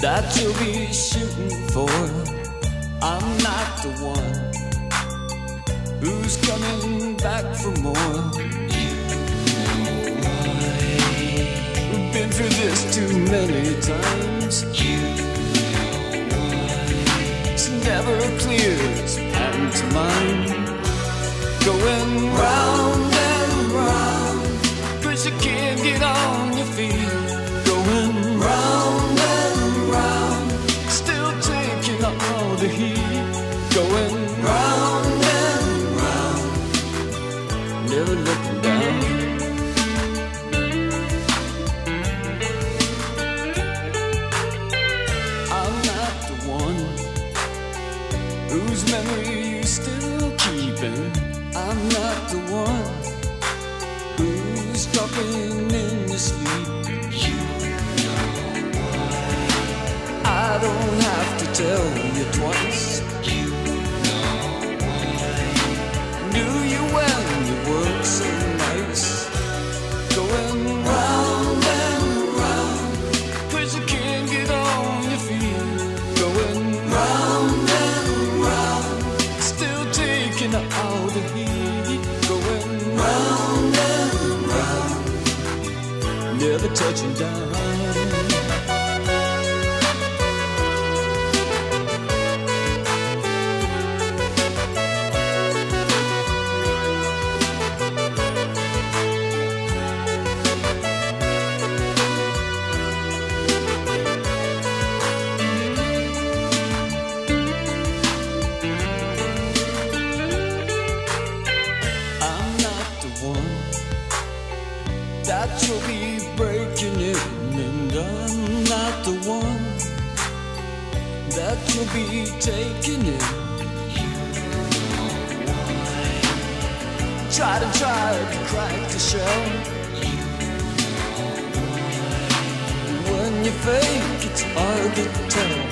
that you'll be shooting for. I'm not the one who's coming back for more. We've been through this too many times. It's never clear, it's pantomime, going round and round, 'cause you can't get on your feet. Going round and round, still taking all the heat. Going round and round, never looking down. I'm not the one whose memory you still keeping. I'm not the one who's talking in your sleep. You know why. I don't have to tell you twice. You know why. Knew you when you were so nice. Going round and round, 'cause you can't get on your feet. Going round and round, still taking all the heat. Going round and round, never touching down. That you'll be breaking in, and I'm not the one that you'll be taking in. You know why. Try to crack the shell. You know why. When you fake, it's hard to tell.